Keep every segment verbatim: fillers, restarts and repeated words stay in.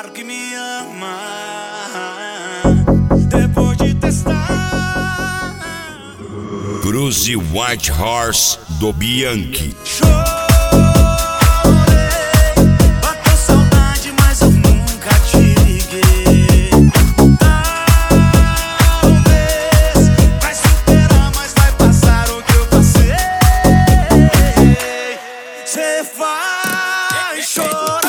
Claro que me ama. Depois de testar Cruze White Horse do Bianchi. Chorei, bateu saudade, mas eu nunca te liguei. Talvez vai superar, mas vai passar o que eu passei. Cê vai chorar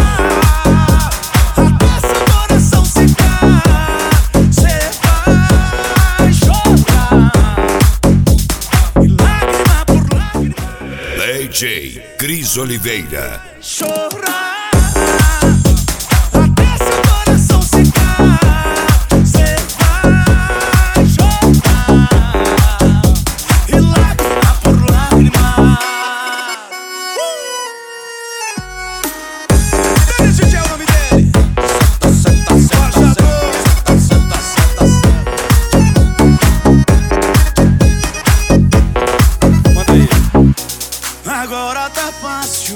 até seu coração secar. Cê vai chorar e lágrima por lágrima. D J Cris Oliveira. Chorar até seu coração secar. Cê vai chorar e lágrima por lágrima. Esse é o nome dele. Senta, senta, senta, senta, senta, senta. Manda aí. Agora tá fácil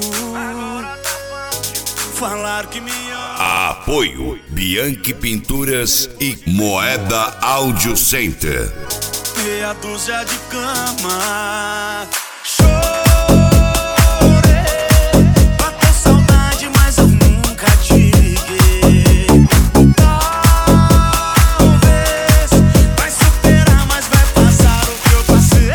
falar que me ama. Apoio Bianchi Pinturas e Moeda Audio Center. Meia dúzia de cama. Bateu saudade, mas eu nunca te liguei. Talvez vai superar, mas vai passar o que eu passei.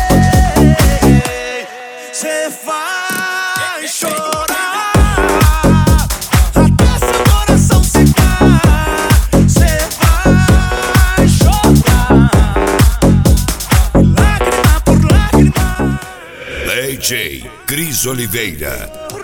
Cê vai chorar até seu coração secar. Cê vai chorar lágrima por lágrima. D J Cris Oliveira.